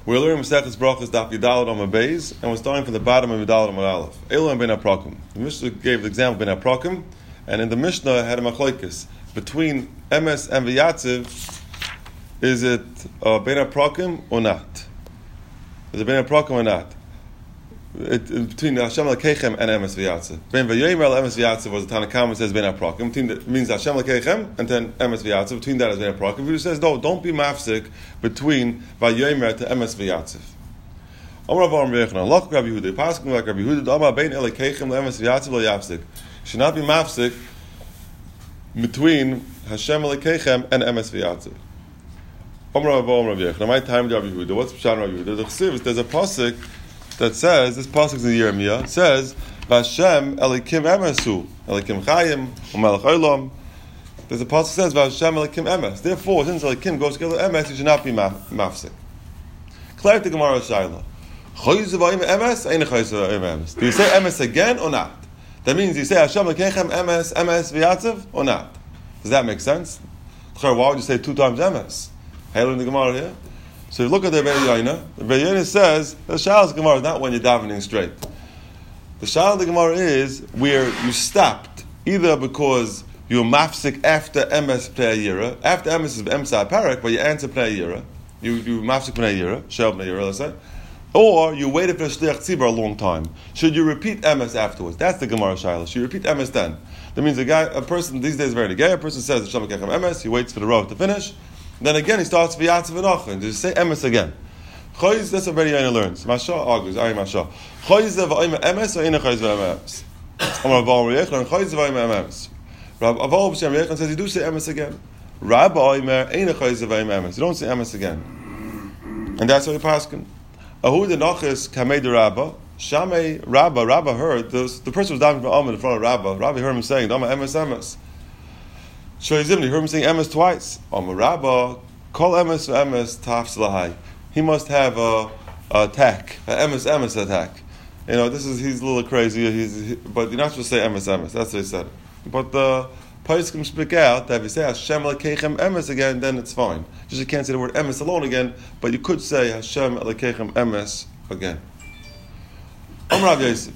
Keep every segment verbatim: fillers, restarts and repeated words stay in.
We're learning Masechtas Brachos Daf Yudalad Amud Beis, and we're starting from the bottom of Yudalad Amud Aleph. Elam ben Aprakim. The Mishnah gave the example ben Aprakim, and in the Mishnah had a machlokes between Emes and V'yatziv. Is it uh, ben Aprakim or not? Is it ben Aprakim or not? It, it, between Hashem Lekechem and Emes V'yatziv. Ben V'yomer Emes V'yatziv was the Tanakhama says ben Aprakim. Between the, means Hashem Lekechem and then Emes V'yatziv. Between that is ben Aprakim. He says no, don't be mafsik between V'yomer to Emes V'yatziv. Amar Avraham Yechon, Lach Rabbi Yehuda, Paskin like Rabbi Yehuda, Amar Ben Lekechem Emes V'yatziv lo yafsik. Should not be mafsik between Hashem Lekechem and Emes V'yatziv. Amar Avraham Yechon, my time Rabbi Yehuda. What's Pshat Rabbi Yehuda? The Chsiv, there's a pasuk that says, this pasuk is in Yirmiyah, says, Vashem Elikim Emesu, Elikim Chayim, Umelech Olam. There's a pasuk that says, Vashem Elikim Emes. Therefore, since Elikim goes together with Emes, you should not be mafsik. Clear the Gemara Shaila. Choyz v'ayim Emes, ain't choyz v'ayim Emes. Do you say Emes again or not? That means you say Hashem Lekechem Emes, Emes V'yatziv or not? Does that make sense? Why would you say two times Emes? Hail in the Gemara here. So you look at the Be'yayna. The Be'yayna says the Shal of the Gemara is not when you're davening straight. The Shal of the Gemara is where you stopped either because you're mafsik after Emes Pnei Yira. After Emes is Emsa Parak, but you answer Pnei Yira. You you mafsik Pnei Yira, Shel Pnei Yira, let's say. Or you waited for Shliach Tzibur a long time. Should you repeat Emes afterwards? That's the Gemara Shal. Should you repeat Emes then? That means a guy, a person these days is very gay. A person says Hashem Lekechem Emes. He waits for the row to finish. Then again he starts v'yatziv and ochin. Does he say emes again? Choyz, that's what Be'yayna learns. Masha argues, Ari Masha. Choyz v'ayim emes or ina choyz v'ayim emes? Amar Avraham Yechon, choyz v'ayim emes. Rav Aval B'Shem Yechon says you do say emes again. Rabbi Oimer, ina choyz v'ayim emes. You don't say emes again. And that's what we paskin. Ahu the Nachis kamei de Rabba. Shamei Rabba, Rabba heard, this, the person was diving from Amud in front of Rabba. Rabbi heard him saying, Dama emes emes. Shoyzim, you heard him saying emes twice. Amar Rabba, call emes emes taf slahai. He must have a, a attack, an emes emes attack. You know, this is he's a little crazy. He's, he, but you're not supposed to say emes emes. That's what he said. But the Poskim speak out that if you say Hashem Lekechem emes again, then it's fine. Just you can't say the word emes alone again, but you could say Hashem Lekechem emes again. Amar Rav Yosef.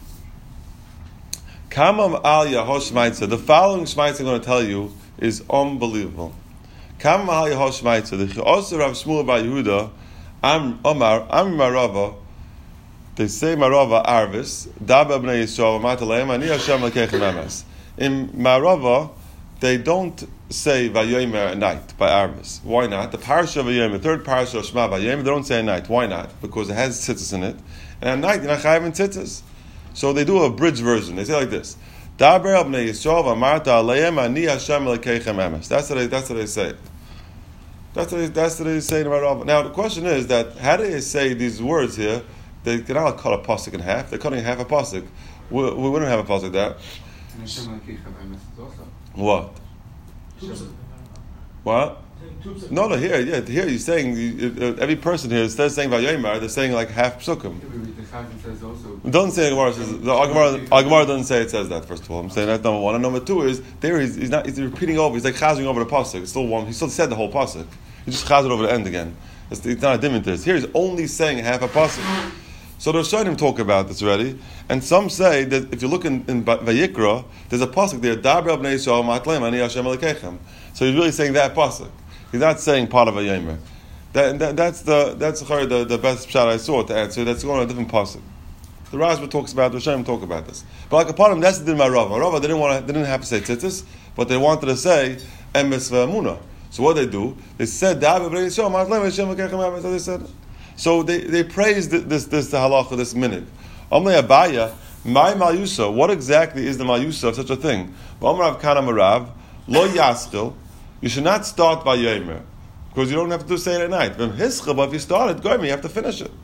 Kamam al Yahosh Shmaitza. The following Shmaitza I'm going to tell you is unbelievable. Kam al Yahosh Shmaitza. The Chosser Rav Shmuel Bar Yehuda. Am Omar Am Marava. They say Marava Arvis. Daba Bnei Yisrael Mataleim Ani Hashem Lekechem Emes. In Marava, they don't say Vayomer at night by Arvis. Why not? The Parsha of Vayomer, the third Parsha of Shema Vayomer, they don't say at night. Why not? Because it has tzitzis in it, and at night you're not chayav in tzitzis. So they do a bridge version. They say like this. Daber al bnei Yisrael v'amarta aleim ani Hashem Lekechem emes. That's what they. That's what they say. That's what they, that's what they say in Marava. Now the question is that how do they say these words here? They cannot cut a pasuk in half. They're cutting half a pasuk. We, we wouldn't have a pasuk there. What? What? No, no. Here, yeah, here you're saying uh, every person here instead of saying Vayomer, they're saying like half psukim. It doesn't say Gemara says the Gemara doesn't say it says that. First of all, I'm saying that's number one. And number two is there he's, he's not he's repeating over. He's like chazing over the pasuk. It's still one. He still said the whole pasuk. He just chazed over the end again. It's, it's not a dimon to this. Here he's only saying half a pasuk. So the Rishonim talk about this already, and some say that if you look in, in Vayikra, there's a pasuk there. Daber bnei Yisrael matleim ani Hashem Lekechem. So he's really saying that pasuk. He's not saying part of a Vayomer. That, that that's the that's the, the best shot I saw to answer. That's going on a different pasuk. The Rashba talks about the Rishonim talk about this. But like upon him, that's the din by Rava. Rava they didn't want to, they didn't have to say tzitzis, but they wanted to say emes v'amuna. So what they do? They said Daber bnei Yisrael matleim Hashem Lekechem. So they said. So they, they praised this this the halacha this minute. Amle Abaya, my malyusa. What exactly is the malyusa of such a thing? Amrav Kana Marav lo yaschil. You should not start by Yomer because you don't have to say it at night. But if you start it, go you have to finish it.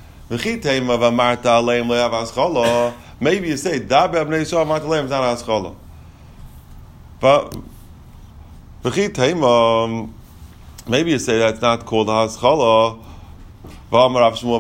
Maybe you say Daber bnei Yisrael amarta leim is not haschala. But maybe you say that's not called haschala. But it is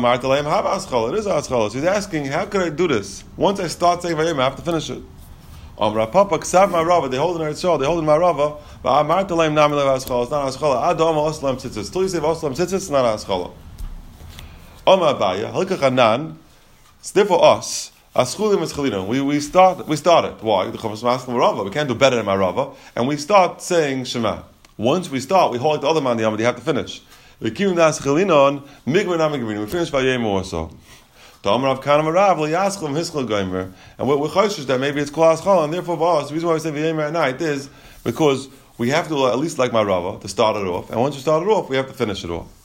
haschala. So he's asking, how could I do this? Once I start saying Vayomer, I have to finish it. Amra Papa Ksav Marava, they hold in Eretz Yisrael, they hold in Marava, but Amar Talaim Nami Lev Aschala, it's not Aschala. Adam Oslam Tzitzis. Till you say Oslam Tzitzis, it's not Aschala. Amar Abaya, Halika Chanan, it's there for us. Aschulim is Chalina. We we start we started. Why? The Chavos Maslim Marava. We can't do better than Marava, and we start saying Shema. Once we start, we hold the other man the Amar. You have to finish. We keep das Chalinon Migvin Amigvin. We finish by Yom also. The Amar of Kanam Rav Liyaschlim Hischel Goimer, and we're cautious that maybe it's Kol Aschala, and therefore for us, the reason why we say V'yemer at night is because we have to at least like Marava to start it off, and once you start it off, we have to finish it off.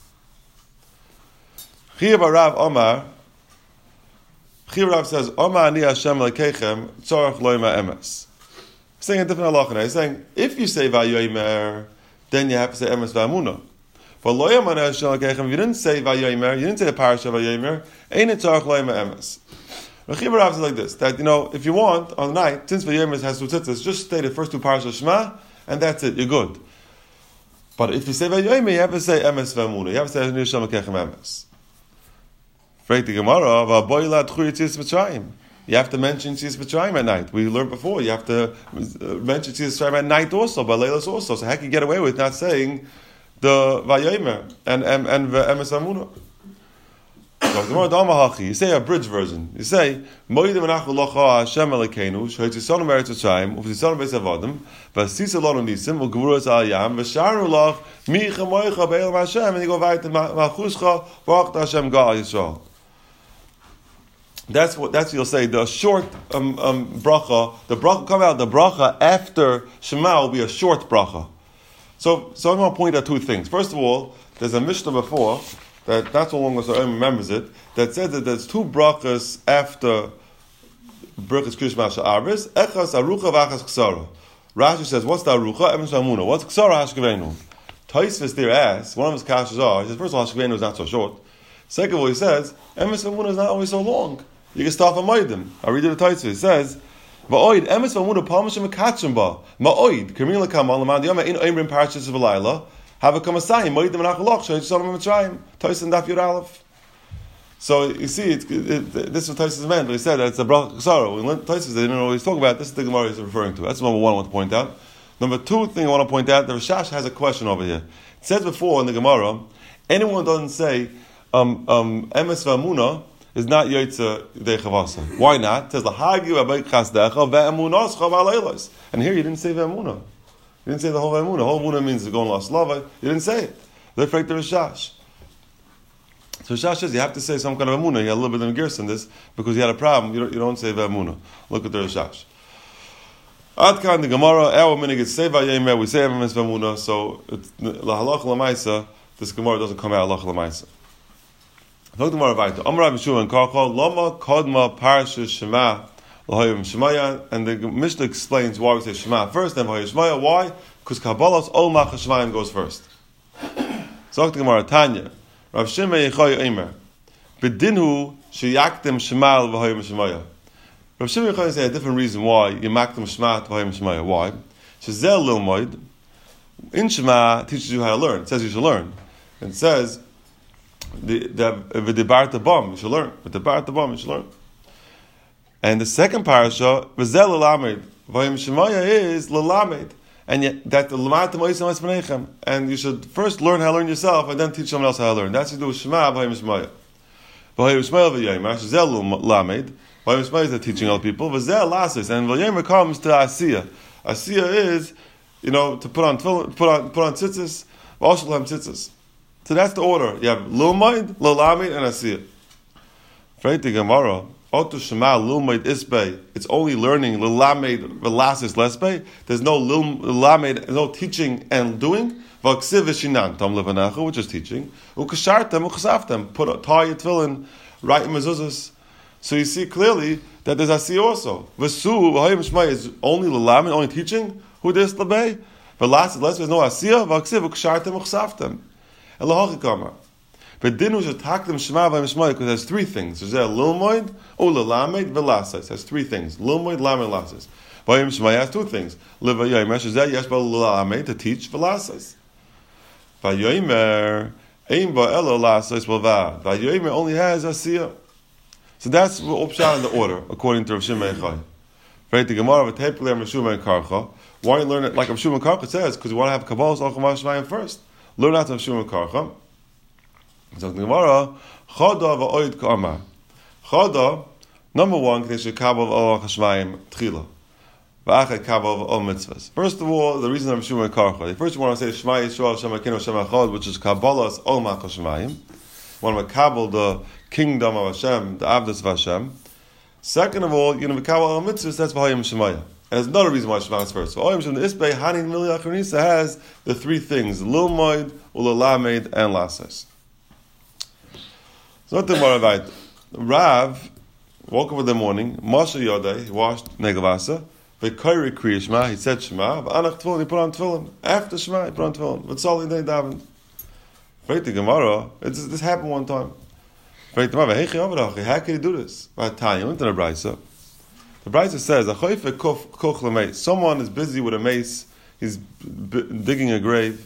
Chiyav Rav Omar. Chiyav Rav says, Omar ani Hashem lekeichem tzorach loima emes. He's saying a different halacha. He's saying, if you say Vayomer, then you have to say emes v'amunah. For loyam ani Hashem lekeichem, if you didn't say Vayomer, you didn't say the parasha Vayomer, ain't it tzorach loima emes. Chiyav Rav says like this, that, you know, if you want, on the night, since Vayomer has two tzitzis, just say the first two parashas Shema, and that's it, you're good. But if you say Vayomer, you have to say emes v'amunah. You have to say Hashem lekeichem emes. You have to mention Tzis Mitzrayim at night. We learned before. You have to mention Tzis Mitzrayim at night also, by Leilas also. So how can you get away with not saying the Vayomer and and and Emes Amunah? You say a bridge version. You say Moedim Anachu Locha Hashem Elokeinu Shehitzisonu Meretz Mitzrayim Uvtisonu Beis Avodim Vasisa Lonu Nisim Ugevuras Al Yam V'Sharu Lach Mi Chamoicha Be'elam Hashem, and you go weiter Malchuscha V'Achta Hashem Gal Yisrael. That's what that's what you'll say. The short um, um, bracha, the bracha come out. The bracha after Shema will be a short bracha. So, so I'm going to point out two things. First of all, there's a Mishnah before that not so long as I remembers it that says that there's two brachas after brachas Krishma Sha'aris. Echas arucha v'achas ksara. Rashi says, what's the arucha? Emes v'amunah. What's ksara hashkevenu? Taisvis there asks, one of his kashas are, he says, first of all, hashkevenu is not so short. Second of all, he says, emes v'amunah is not always so long. You can start from Moedim. I read it in Taisvis. It says, Va'oid, emes v'amunah palmashim mekatshim ba. Ma'oid, kermila kamal, l'man diyama, in oimrim parashas v'layla, have a kamasayim, Moedim v'nachaloch, shayit shalom v'mitzrayim, Taisvis and Daf Yud Aleph. So, you see, it, it, it, this is what Taisvis meant, but he said that it's a bracha ksara. We learned Taisvis, they didn't always talk about it. This is the Gemara he's referring to. That's number one I want to point out. Number two thing I want to point out, the Rashash has a question over here. It says before in the Gemara, anyone doesn't say, um, um, emes v'amunah, is not Yotze Dei Chavasa. Why not? It says Lahagi Abayk Chasdecha Ve'emunas Chav. And here you didn't say Ve'emunah. You didn't say the whole Ve'emunah. The whole Ve'emunah means going lost lava. You didn't say it. They're afraid to Rishash. So Rishash says you have to say some kind of Ve'emunah. You had a little bit of Gerson in this because you had a problem. You don't, you don't say Ve'emunah. Look at the Rishash. Adkan the Gemara. Our minute gets say Vayomer. We say Emes Ve'emunah. So Lahalach Lamaisa. This Gemara doesn't come out Halach Lamaisa. Talk to more about it. Amar Yeshua and Karchal Lama Kodma Parasha Shema L'Hoyim Shemaya, and the Mishnah explains why we say Shema first, then L'Hoyim Shemaya. Why? Because Kabbalah's Ol Mach Shemayim goes first. So talk to Gemara Tanya. Rav Shimei Yechoy Eimer Bedinhu Sheyaktem Shema L'Hoyim Shemaya. Rav Shimei Yechoy say a different reason why you maktem Shema L'Hoyim Shemaya. Why? Shezel Lilmoid in Shema teaches you how to learn. It says you should learn. It says The the the bar bomb you should learn. With the bar bomb you should learn. And the second parasha v'zel l'lamed v'yim shemaya is l'lamed, and yet that the l'mat moisem espanechem, and you should first learn how to learn yourself and then teach someone else how to learn. That's what you do with Shema v'yim shemaya. V'yim shemaya v'yim zel l'lamed v'yim shemaya is the teaching other people v'zel lasis, and v'yim comes to asiya. Asiya is, you know, to put on put on put on tzitzis v'oshel tzitzis. So that's the order. You have Lilmaid, Lilamid, and Asiyah. Right, the Gemara, Otu Shema, Lilmaid, Isbei. It's only learning Lilamid, Velasis, Lesbei. There's no Lilamid, no teaching and doing. Vaksiv Vishinan, Tom Levanacha, which is teaching. Ukashartem, Ukasaftem. Put a tie your tefillin, write in mezuzahs. So you see clearly that there's Asiyah also. Vesu, Vahayim Shema is only Lilamid, only teaching. Who this Labei? Velasis, Lesbei, there's no Asiyah. Vaksiv, Ukashartem, Ukasaftem. But dinu should talk them Shema v'yim Shemaya because it has three things. There's a lilmoid, o lelamed, v'lasas. It has three things. Lilmoid, lamed, lasas. V'yim Shemaya has two things. L'vayomer shezeh yesh ba lelamed to teach v'lasas. Vayomer ein ba elo lasas v'vad. Vayomer only has asiyah. So that's upshot in the order according to Rav Shimei Chai. Right, the Gemara v'tepler Meshuma and Karcha. Why don't you learn it like Meshuma and Karcha says? Because you want to have Kabbalah Alchim Hashemayim first. Learn out to Meshuma and Karcha. So the Gemara Chada v'oid ka'amar. Chada, number one, K'nei shekabel v'ol Hashemayim tchila. V'achad kabel v'ol mitzvahs. First of all, the reason of Meshuma and Karcha. First, you want to say Shema Yisrael Shem Elokeinu Shem Echad, which is Kabbalah's ol Malchus Hashemayim. You want to kabel the kingdom of Hashem, the Avdus of Hashem. Second of all, you know, Mikabel al mitzvahs, that's V'hayim Shemaya. And there's another reason why Shema is first. V'hayim Shemaya, the Isbei, Hanin, Mili, Acharnisa has the three things, Lilmoid, Ulalamed, and Lasses. So, nothing more about it. Rav woke up in the morning, Moshe Yodai, he washed Negavasa, V'kairi Kriya Shema, he said Shema, V'anach Tefillin, he put on Tefillin. After Shema, he put on Tefillin. V'tzali, then he davened. Right, the Gemara, it's, this happened one time. How can he do this? The Brisa says, someone is busy with a mace, he's b- digging a grave.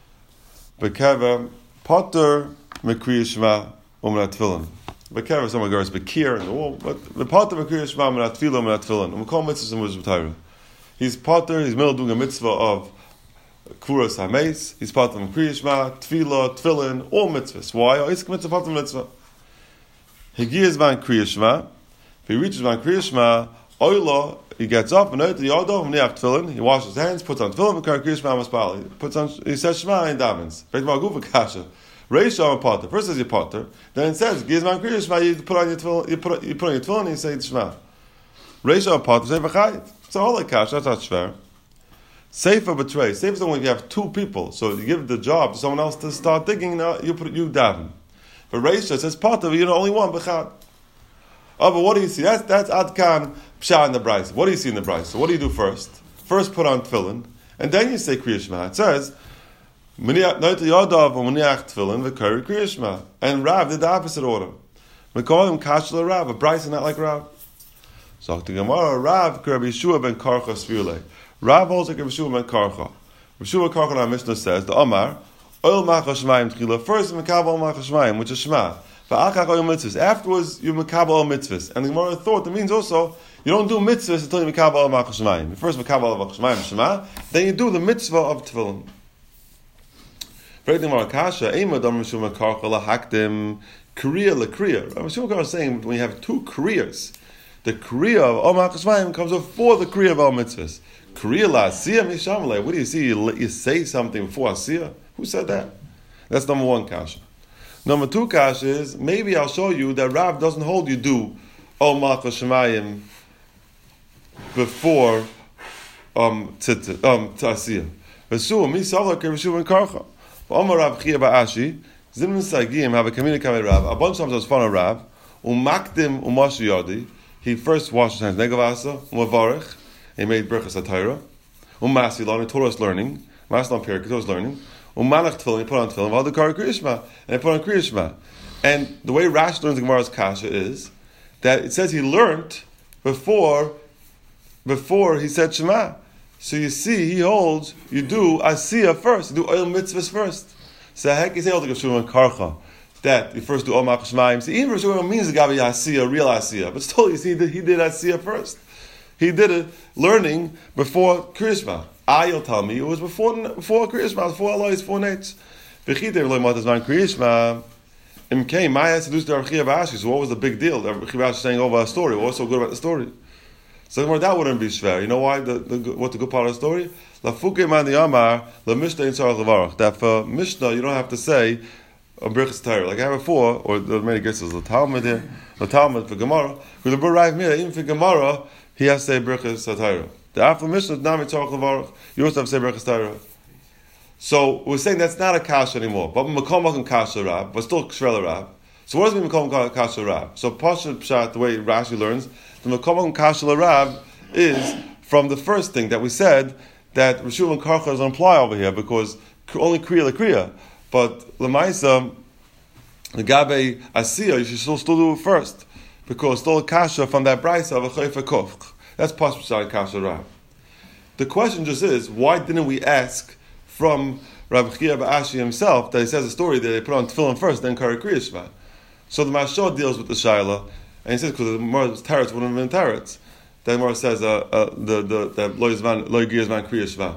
Potter Mekriya Shema Umrat Tefillin. Bekeva, someone goes Bekir in the wall, but the Potter Mekriya Shema Umrat Tefillin Umrat Tefillin. We call mitzvahs and mitzvah Torah. He's Potter, he's middle doing a mitzvah of Kuras HaMace, he's Potter Mekriya Shema, Tefillah, Tefillin, all mitzvahs. Why? Oh, he's mitzvah Potter mitzvah. He gives man Kriya Shema. If he reaches man Kriya Shema, Oila, he gets up and out to the Yodov, Mniach Tefillin, he washes his hands, puts on Tefillin, and Kriya Shema Maspal. He puts on, he says Shema and davens. Beit Magufa Kasha. Reisha and Potter. First says your Potter, then it says, gives man Kriya Shema, you put on your Tefillin, you put, you put on your Tefillin, and you say Shema. Reisha and Potter say V'chayit. It's all like Kasha, that's not shver. Sefer betray. Sefer is when you have two people, so you give the job to someone else to start digging, now you put you daven. But Reisha says, Potter, you're the only one, B'chad. Oh, but what do you see? That's, that's Adkan Psha in the Brisa. What do you see in the Brisa? So what do you do first? First put on Tefillin, and then you say Kriya Shema. It says, Noita Yadav Moniach Tefillin, V'kari Kriya Shema. And Rav did the opposite order. We call him Kashla Rav, a Brisa not like Rav. So the Gemara, Rav, Rabbi Yeshua ben Karcha Svirle. Rav holds like Rabbi Yeshua ben Karcha. Rabbi Yeshua Karcha in our Mishnah says, the Omar, Oil Malchus Hashemayim Tchila. First, you Mekabel Malchus Hashemayim, which is Shema. V'achak Oil Mitzvahs. Afterwards, you Mekabel Oil Mitzvahs. And the Gemara thought that means also you don't do mitzvahs until you Mekabel Oil Malchus Hashemayim. First, Mekabel Oil Malchus Hashemayim Shema. Then you do the mitzvah of Tefillin. Very Gemara Kasha. Eima Dam Meshuma Karcha LaHakdim Kriya LaKriya. Meshuma Karcha is saying when you have two kriyas, the kriya of Oil Malchus Hashemayim comes before the kriya of Oil Mitzvahs. Kriya LaAsiyah Mishamalei. What do you see? You, you say something before Asiyah. Who said that? That's number one kasha. Number two kasha is, maybe I'll show you that Rav doesn't hold you do Ol Malchus Shemayim before um tzit um Tasiyah. Vesu mi savla kevshu ben Karcha. Omar Rav Chia Ba'ashi Zim Sagim have a communication with Rav. A bunch of times I was fun of Rav. Umakdim umashi yadi. He first washed his hands negavasa umavarich. He made berachas atayra. Umasilon he taught us learning. Maslon Perik he taught us learning. Umanach Tefillin, he put on Tefillin, V'al Dekar Kriya Shema, and he put on Kriya Shema. And the way Rashi learns the Gemara's Kasha is that it says he learned before, before he said Shema. So you see, he holds, you do Asiyah first, you do Oil Mitzvahs first. So heck is able to give Shema Karcha, that you first do Oil Malchus Hashemayim. See, even Shema means the Gabi Asiyah, real Asiyah, but still you see that he did Asiyah first. He did it learning before Kriya Shema. Ah, you'll tell me, it was before before Kriya Shema, before Allah, before Nates. V'chitev loy matas man Kriya Shema. Im came, Maya seduced the Rav Chia Ba'ashi. So what was the big deal? Rav Chia Ba'ashi saying over a story. What's so good about the story? So that wouldn't be shver. You know why? The, the, what the good part of the story? La fuke man the Amar, la Mishnah in Tzarech Levarach. That for Mishnah, you don't have to say a Birchas Torah. Like I have before, or the many guesses, the Talmud here, the Talmud for Gemara. With the B'Raiv Mira, even for Gemara, he has to say Birchas Torah. The after Mishnah, Nami Tzarech Levarach, you also have to say Birchas Torah. So we're saying that's not a kasha anymore. But Makom Makom Kasha Rab, but still Kshvela Rab. So what does it mean Makom Kasha Rab? So Pashat Pshat, the way Rashi learns, the Makom Makom Kasha Rab is from the first thing that we said that Rishuv and Karcha doesn't apply over here because only Kriya LaKriya. But Lamaisa, the Gabe Asiyah, you should still, still do it first because still a kasha from that brisa of a Chayfa Kofch. That's Pashat Pshat Kasha Rab. The question just is, why didn't we ask from Rav Chia Ba'ashi himself that he says a story that they put on Tefillin first, then Kari Kriya Shema? So the Mashal deals with the Shaila, and he says because the Teretz wouldn't have been Teretz. Then Gemara says uh, uh, the the that lo yizman lo yigir zman kriya shema.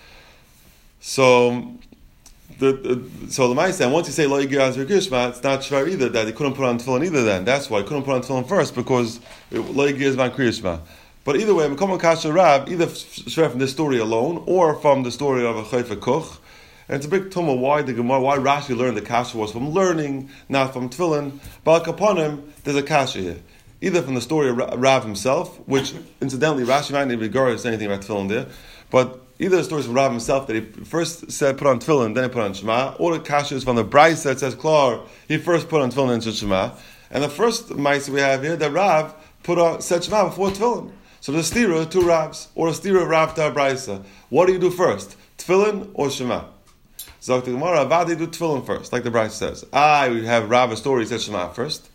So the, the so the Ma'aseh, and once you say lo yigir zman kriya shema, it's not shvar either that he couldn't put on tefillin either. Then that's why he couldn't put on tefillin first because lo yigir zman kriya shema. But either way, Mekom Kasha Rav, either shvar from this story alone or from the story of a Chayfa Koch. And it's a big tumah why the Gemara, why Rashi learned the kasha was from learning, not from tefillin. But upon him, there's a kasha here. Either from the story of Rav himself, which incidentally Rashi might not even regard anything about tefillin there, but either the stories from Rav himself that he first said put on tefillin, then he put on Shema, or the kasha is from the Brisa that says Klar, he first put on tefillin and said Shema. And the first mice we have here that Rav put on said Shema before tefillin. So the stira two Ravs, or a stira of Rav to a Brisa. What do you do first, tefillin or Shema? Zok the Gemara, Avadi do tefillin first, like the Brisa says. I we have Rav a story, he said Shema first.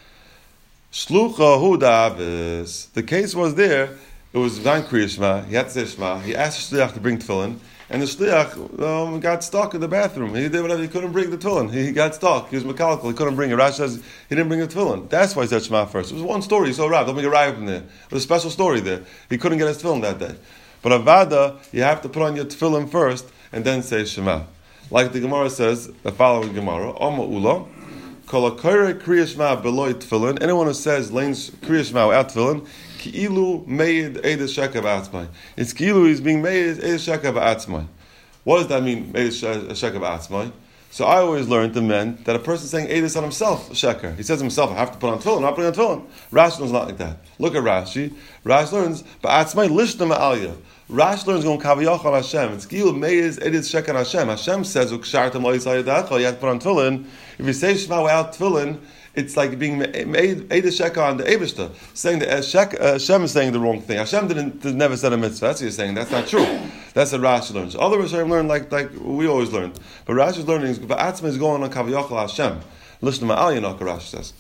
Shlucha hu da'avis. The case was there, it was Zayin Kriya Shema, he had to say Shema, he asked the Shliach to bring tefillin, and the Shliach um, got stuck in the bathroom. He did whatever, he couldn't bring the tefillin. He, he got stuck, he was mechanical, he couldn't bring it. Rashi says he didn't bring the tefillin. That's why he said Shema first. It was one story, so Rav, don't make a riot from there. It was a special story there. He couldn't get his tefillin that day. But Avada, you have to put on your tefillin first, and then say Shema. Like the Gemara says, the following Gemara, Oma Ula, Kol HaKoreh Kriya Shema Beloy Tefillin, anyone who says Lane's Kriya Shema without Tefillin, Ki'ilu Meid Eides Shekav Atzmai. It's Ki'ilu, he's being made Eides Shekav Atzmai. What does that mean, Eides Shekav Atzmai? So I always learned it meant that a person saying Eides on himself, Sheker. He says himself, I have to put on Tefillin, I'm not putting on Tefillin. Rashi learns not like that. Look at Rashi. Rashi learns, Ba'atzmai Lishna Ma'aliyah. Rashi learns going Kaviyach on Hashem. It's Gil Meiz Edis Shek on Hashem. Hashem says Ukshartam Lo Yisrael Yadacha. You have to put on tefillin. If you say Shema without tefillin, it's like being made Edis Shek on the Eibishter, saying that Hashem is saying the wrong thing. Hashem didn't never said a mitzvah. That's what you're saying. That's not true. That's what Rashi learns. Other Rishonim learn like like we always learn. But Rashi's learning is Va'atzma is going on Kaviyach on Hashem. Listen to Ma'al Yanaka, Rashi says.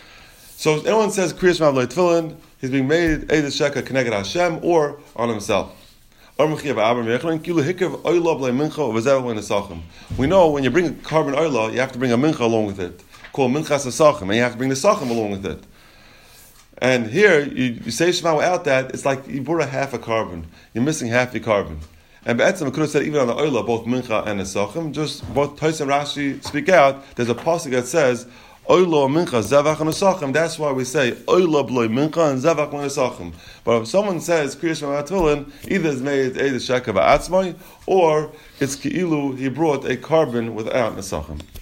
So if anyone says Kriya Shema Lo Tefillin, he's being made Edis Shek connected Hashem or on himself. We know when you bring a carbon oila, you have to bring a mincha along with it, called minchas asachim, and you have to bring the sachim along with it. And here, you, you say Shema without that, it's like you brought a half a carbon. You're missing half the carbon. And Be'etzim, I could have said even on the oila, both mincha and the sachim, just both Tos and Rashi speak out, there's a pasuk that says, Oila mincha zevach and asachim. That's why we say oila bloy mincha and zevach and asachim. But if someone says Kriya Shema Tefillin, either it's made a shekav atzmai or it's ki'ilu he brought a carbon without asachim.